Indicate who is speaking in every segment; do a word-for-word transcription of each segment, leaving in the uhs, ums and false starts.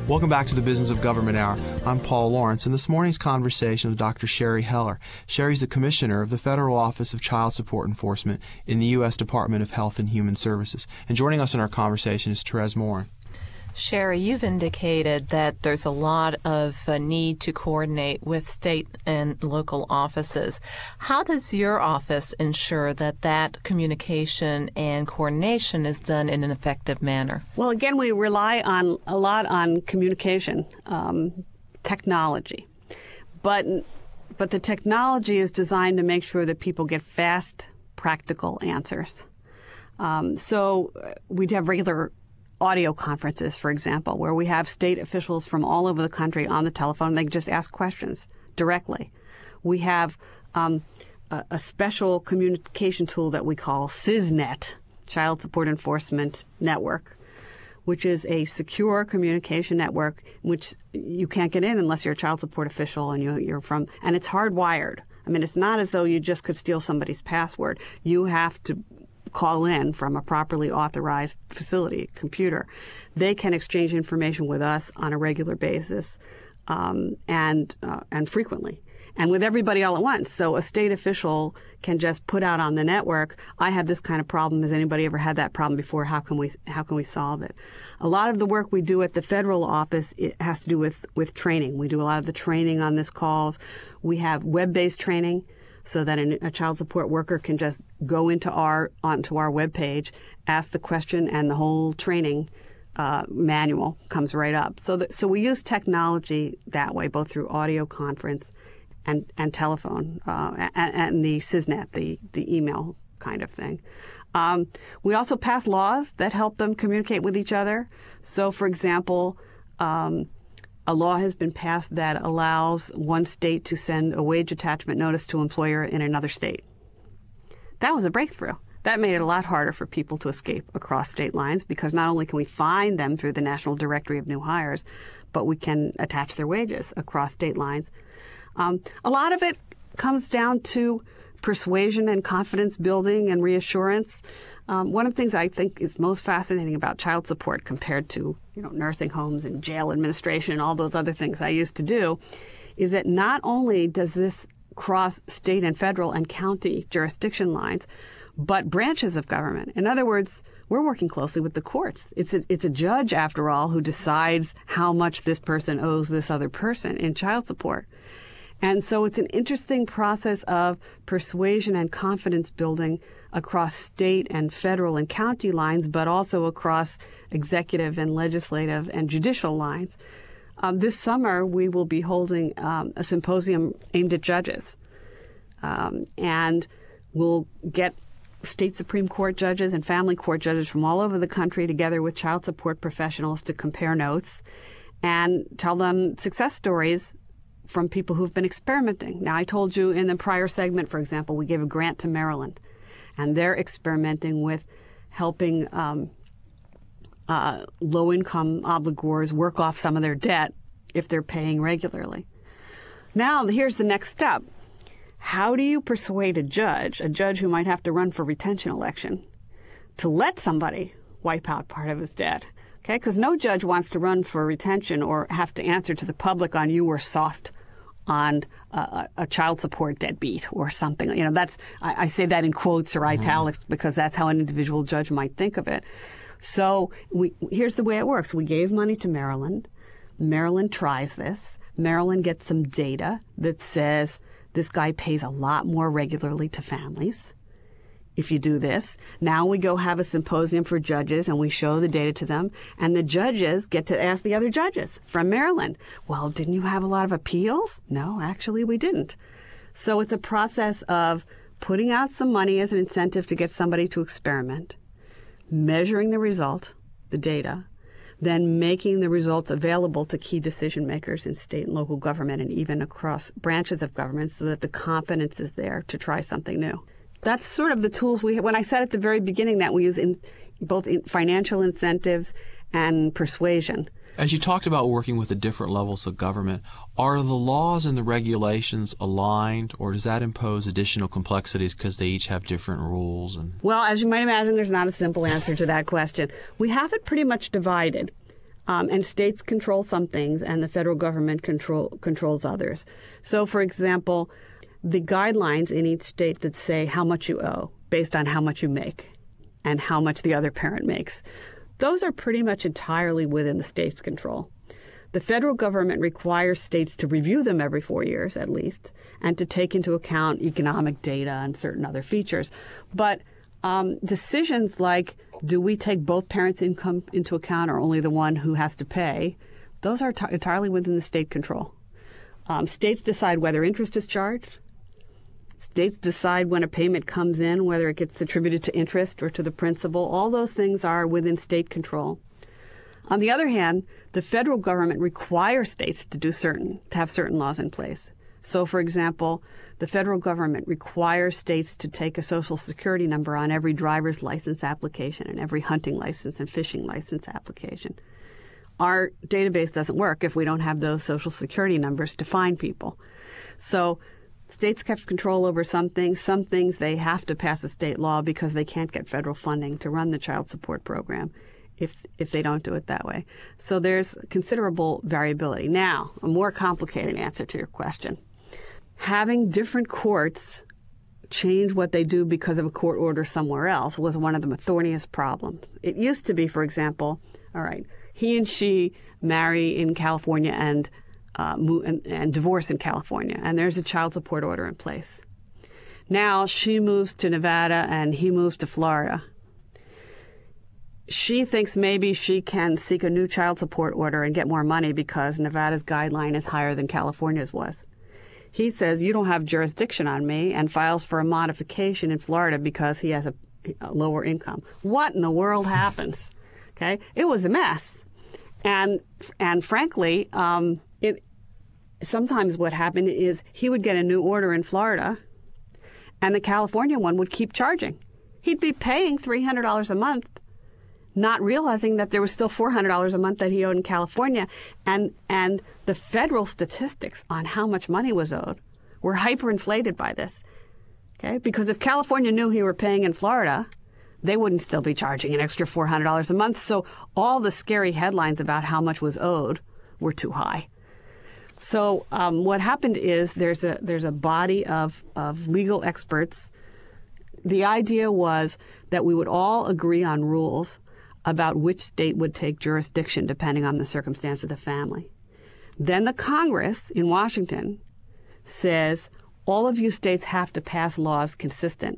Speaker 1: Welcome back to the Business of Government Hour. I'm Paul Lawrence, and this morning's conversation with Doctor Sherry Heller. Sherry's the Commissioner of the Federal Office of Child Support Enforcement in the U S Department of Health and Human Services. And joining us in our conversation is Therese Morin.
Speaker 2: Sherry, you've indicated that there's a lot of uh, need to coordinate with state and local offices. How does your office ensure that that communication and coordination is done in an effective manner?
Speaker 3: Well, again, we rely on a lot on communication, um, technology. But, but the technology is designed to make sure that people get fast, practical answers. Um, so we'd have regular audio conferences, for example, where we have state officials from all over the country on the telephone. They can just ask questions directly. We have um, a, a special communication tool that we call SysNet, Child Support Enforcement Network, which is a secure communication network in which you can't get in unless you're a child support official and you, you're from, and it's hardwired. I mean, it's not as though you just could steal somebody's password. You have to call in from a properly authorized facility, computer. They can exchange information with us on a regular basis um, and uh, and frequently, and with everybody all at once. So a state official can just put out on the network, I have this kind of problem. Has anybody ever had that problem before? How can we how can we solve it? A lot of the work we do at the federal office, it has to do with, with training. We do a lot of the training on this calls. We have web-based training, so that a child support worker can just go into our onto our webpage, ask the question, and the whole training uh, manual comes right up. So that, so we use technology that way, both through audio conference and, and telephone, uh, and, and the SysNet, the, the email kind of thing. Um, we also pass laws that help them communicate with each other. So, for example, um, a law has been passed that allows one state to send a wage attachment notice to an employer in another state. That was a breakthrough. That made it a lot harder for people to escape across state lines, because not only can we find them through the National Directory of New Hires, but we can attach their wages across state lines. Um, a lot of it comes down to persuasion and confidence building and reassurance. Um, one of the things I think is most fascinating about child support compared to, you know, nursing homes and jail administration and all those other things I used to do is that not only does this cross state and federal and county jurisdiction lines, but branches of government. In other words, we're working closely with the courts. It's a, it's a judge, after all, who decides how much this person owes this other person in child support. And so it's an interesting process of persuasion and confidence building across state and federal and county lines, but also across executive and legislative and judicial lines. Um, this summer, we will be holding um, a symposium aimed at judges. Um, and we'll get state Supreme Court judges and family court judges from all over the country together with child support professionals to compare notes and tell them success stories from people who've been experimenting. Now, I told you in the prior segment, for example, we gave a grant to Maryland, and they're experimenting with helping um, uh, low-income obligors work off some of their debt if they're paying regularly. Now, here's the next step. How do you persuade a judge, a judge who might have to run for retention election, to let somebody wipe out part of his debt? Okay, because no judge wants to run for retention or have to answer to the public on you were soft on uh, a child support deadbeat or something. You know, that's I, I say that in quotes or italics mm-hmm. because that's how an individual judge might think of it. So we, here's the way it works. We gave money to Maryland. Maryland tries this. Maryland gets some data that says this guy pays a lot more regularly to families. If you do this, now we go have a symposium for judges and we show the data to them, and the judges get to ask the other judges from Maryland, well, didn't you have a lot of appeals? No, actually we didn't. So it's a process of putting out some money as an incentive to get somebody to experiment, measuring the result, the data, then making the results available to key decision makers in state and local government and even across branches of government so that the confidence is there to try something new. That's sort of the tools we have. When I said at the very beginning that we use in both in financial incentives and persuasion.
Speaker 1: As you talked about working with the different levels of government, are the laws and the regulations aligned, or does that impose additional complexities because they each have different rules? And
Speaker 3: Well, as you might imagine, there's not a simple answer to that question. We have it pretty much divided. Um, and states control some things, and the federal government control, controls others. So, for example, the guidelines in each state that say how much you owe based on how much you make and how much the other parent makes, those are pretty much entirely within the state's control. The federal government requires states to review them every four years at least and to take into account economic data and certain other features. But um, decisions like, do we take both parents' income into account or only the one who has to pay, those are t- entirely within the state control. Um, states decide whether interest is charged. States decide when a payment comes in, whether it gets attributed to interest or to the principal. All those things are within state control. On the other hand, the federal government requires states to do certain, to have certain laws in place. So, for example, the federal government requires states to take a Social Security number on every driver's license application and every hunting license and fishing license application. Our database doesn't work if we don't have those Social Security numbers to find people. So states have control over some things. Some things they have to pass a state law because they can't get federal funding to run the child support program if if they don't do it that way. So there's considerable variability. Now, a more complicated answer to your question. Having different courts change what they do because of a court order somewhere else was one of the thorniest problems. It used to be, for example, all right, he and she marry in California and, uh, move, and, and divorce in California, and there's a child support order in place. Now she moves to Nevada and he moves to Florida. She thinks maybe she can seek a new child support order and get more money because Nevada's guideline is higher than California's was. He says, you don't have jurisdiction on me, and files for a modification in Florida because he has a, a lower income. What in the world happens? Okay, it was a mess. And and frankly, um, it sometimes what happened is he would get a new order in Florida, and the California one would keep charging. He'd be paying three hundred dollars a month, not realizing that there was still four hundred dollars a month that he owed in California. And and the federal statistics on how much money was owed were hyperinflated by this. Okay? Because if California knew he were paying in Florida, they wouldn't still be charging an extra four hundred dollars a month. So all the scary headlines about how much was owed were too high. So um, what happened is there's a there's a body of, of legal experts. The idea was that we would all agree on rules about which state would take jurisdiction depending on the circumstance of the family. Then the Congress in Washington says all of you states have to pass laws consistent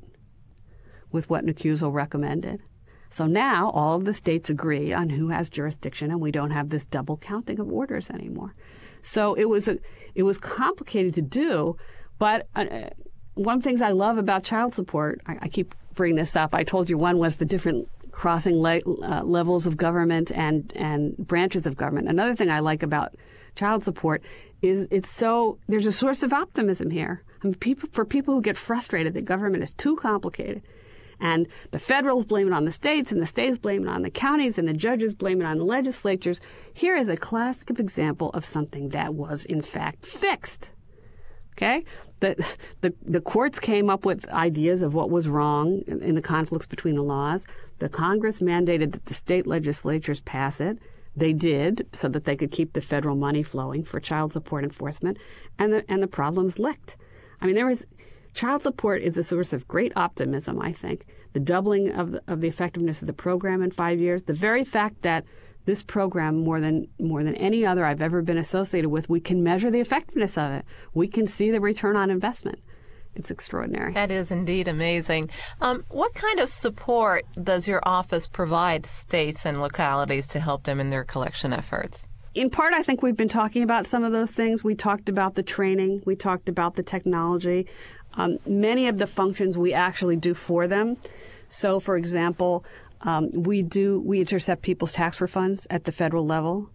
Speaker 3: with what Nekuso recommended. So now all of the states agree on who has jurisdiction, and we don't have this double counting of orders anymore. So it was a, it was complicated to do, but uh, one of the things I love about child support, I, I keep bringing this up. I told you one was the different crossing le- uh, levels of government and, and branches of government. Another thing I like about child support is it's so, there's a source of optimism here. I mean, people, for people who get frustrated that government is too complicated, and the federals blame it on the states, and the states blame it on the counties, and the judges blame it on the legislatures. Here is a classic example of something that was, in fact, fixed. Okay? The, the, the courts came up with ideas of what was wrong in, in the conflicts between the laws. The Congress mandated that the state legislatures pass it. They did, so that they could keep the federal money flowing for child support enforcement, and the, and the problems licked. I mean, there was... Child support is a source of great optimism, I think. The doubling of the, of the effectiveness of the program in five years, the very fact that this program, more than more than any other I've ever been associated with, we can measure the effectiveness of it. We can see the return on investment. It's extraordinary.
Speaker 2: That is indeed amazing. Um, what kind of support does your office provide states and localities to help them in their collection efforts?
Speaker 3: In part, I think we've been talking about some of those things. We talked about the training. We talked about the technology. Um, many of the functions we actually do for them. So, for example, um, we do we intercept people's tax refunds at the federal level.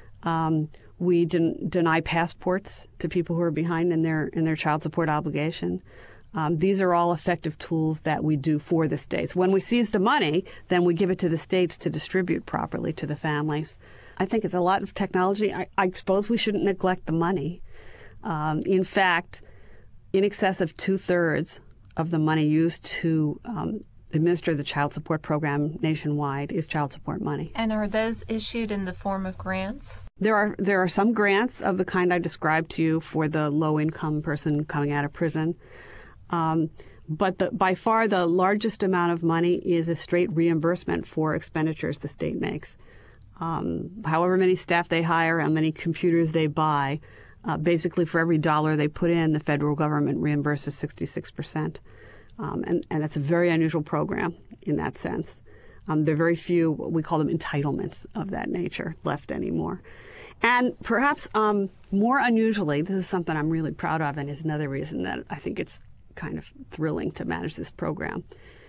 Speaker 3: Um, we den- deny passports to people who are behind in their in their child support obligation. Um, these are all effective tools that we do for the states. When we seize the money, then we give it to the states to distribute properly to the families. I think it's a lot of technology. I, I suppose we shouldn't neglect the money. Um, in fact, in excess of two-thirds of the money used to um, administer the child support program nationwide is child support money.
Speaker 2: And are those issued in the form of grants?
Speaker 3: There are there are some grants of the kind I described to you for the low-income person coming out of prison. Um, but the, by far the largest amount of money is a straight reimbursement for expenditures the state makes. Um, however many staff they hire, how many computers they buy, uh, basically for every dollar they put in, the federal government reimburses sixty-six percent. Um, and, and that's a very unusual program in that sense. Um, there are very few, what we call them entitlements of that nature, left anymore. And perhaps um, more unusually, this is something I'm really proud of and is another reason that I think it's kind of thrilling to manage this program.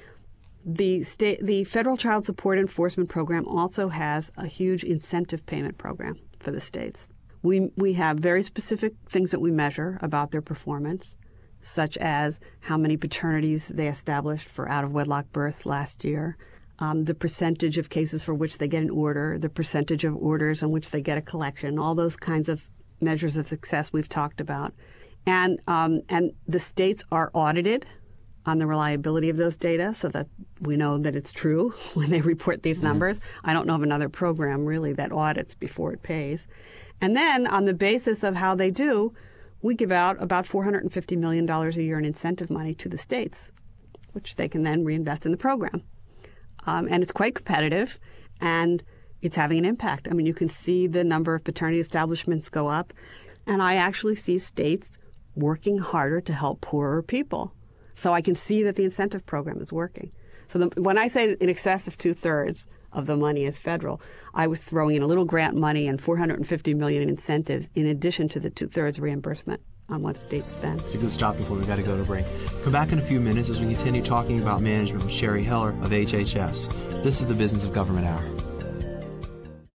Speaker 3: The state, the Federal Child Support Enforcement Program also has a huge incentive payment program for the states. We, we have very specific things that we measure about their performance, such as how many paternities they established for out-of-wedlock births last year, um, the percentage of cases for which they get an order, the percentage of orders on which they get a collection, all those kinds of measures of success we've talked about. And, um, and the states are audited on the reliability of those data so that we know that it's true when they report these numbers. Mm-hmm. I don't know of another program really that audits before it pays. And then on the basis of how they do, we give out about four hundred fifty million dollars a year in incentive money to the states, which they can then reinvest in the program. Um, and it's quite competitive, and it's having an impact. I mean, you can see the number of paternity establishments go up, and I actually see states working harder to help poorer people. So I can see that the incentive program is working. So the, when I say in excess of two-thirds of the money is federal, I was throwing in a little grant money and four hundred fifty million dollars in incentives in addition to the two-thirds reimbursement on what states spend.
Speaker 1: It's a good stop before we've got to go to break. Come back in a few minutes as we continue talking about management with Sherry Heller of H H S. This is the Business of Government Hour.